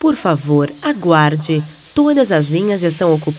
Por favor, aguarde. Todas as linhas estão ocupadas.